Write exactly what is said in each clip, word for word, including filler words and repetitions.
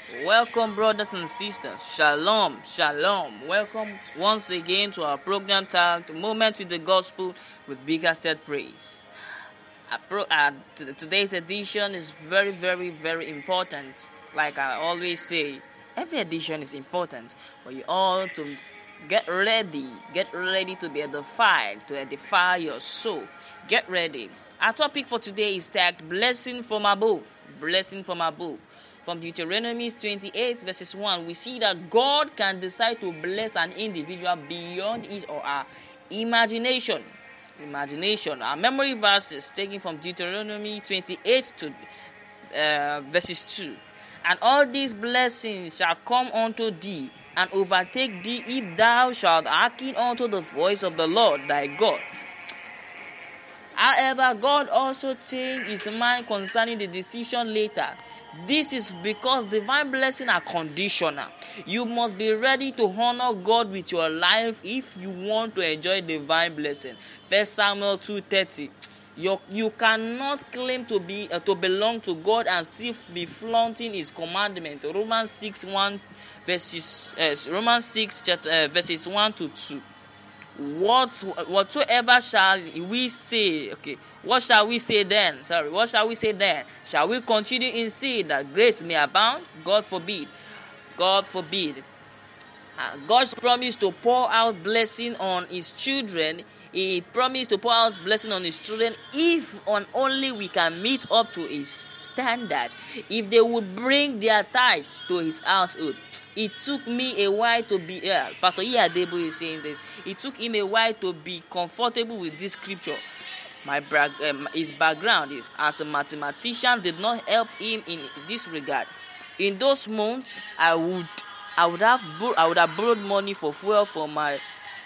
Welcome, brothers and sisters. Shalom, shalom. Welcome once again to our program tagged Moment with the Gospel with Big Hasted Praise. Our pro- uh, t- today's edition is very, very, very important. Like I always say, every edition is important, but you all to get ready, get ready to be edified, to edify your soul. Get ready. Our topic for today is tagged Blessing from Above. Blessing from Above. From Deuteronomy twenty-eight verses one, we see that God can decide to bless an individual beyond his or her imagination. Imagination. Our memory verse is taken from Deuteronomy twenty-eight to uh, verses two. And all these blessings shall come unto thee and overtake thee if thou shalt hearken unto the voice of the Lord thy God. However, God also changed his mind concerning the decision later. This is because divine blessings are conditional. You must be ready to honor God with your life if you want to enjoy divine blessing. First Samuel two thirty. You, you cannot claim to be uh, to belong to God and still be flaunting His commandments. Romans six one verses uh, Romans six chapter, uh, verses one to two. What whatsoever shall we say? Okay, what shall we say then? Sorry, what shall we say then? Shall we continue in sin that grace may abound? God forbid. God forbid. Uh, God's promise to pour out blessing on His children. He promised to pour out blessing on His children if and only we can meet up to His standard. If they would bring their tithes to His household. It took me a while to be yeah, Pastor Iyadebo is saying this. It took him a while to be comfortable with this scripture. My bra- um, his background is as a mathematician did not help him in this regard. In those months, I would I would have bor- I would have borrowed money for fuel for my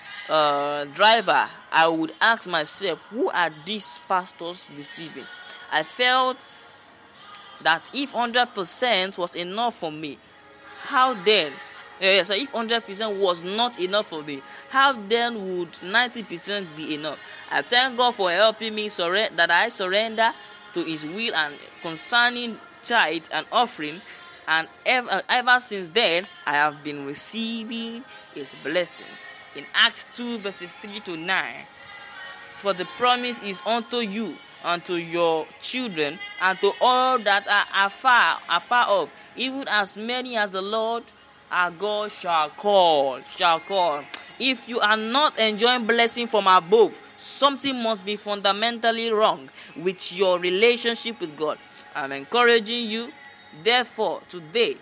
uh, driver. I would ask myself, who are these pastors deceiving? I felt that if one hundred percent was enough for me, how then, uh, so if one hundred percent was not enough for me, how then would ninety percent be enough? I thank God for helping me surre- that I surrender to His will and concerning tithe and offering, and ever, ever since then, I have been receiving His blessing. In Acts two verses three to nine, for the promise is unto you, unto your children, and to all that are afar, afar off, even as many as the Lord our God shall call, shall call. If you are not enjoying blessing from above, something must be fundamentally wrong with your relationship with God. I'm encouraging you, therefore, today,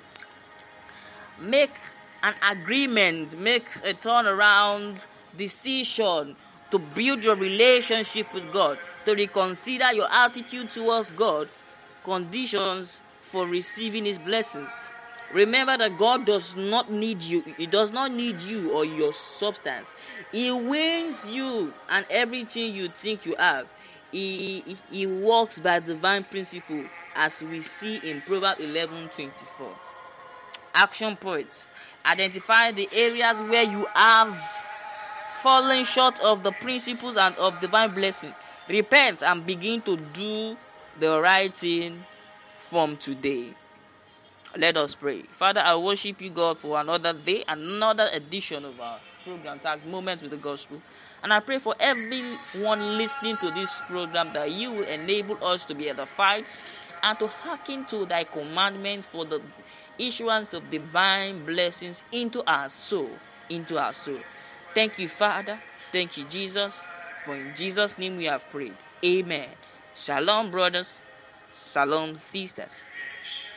make an agreement, make a turnaround decision to build your relationship with God, to reconsider your attitude towards God, conditions for receiving His blessings. Remember that God does not need you. He does not need you or your substance. He wins you and everything you think you have. He, he, he works by divine principle, as we see in Proverbs eleven twenty-four. Action points. Identify the areas where you have fallen short of the principles and of divine blessing. Repent and begin to do the right thing from today. Let us pray. Father, I worship you, God, for another day, another edition of our program tagged Moment with the Gospel. And I pray for everyone listening to this program that you will enable us to be edified and to hearken to thy commandments for the issuance of divine blessings into our soul, into our soul. Thank you, Father. Thank you, Jesus. For in Jesus' name we have prayed. Amen. Shalom, brothers. Shalom, sisters.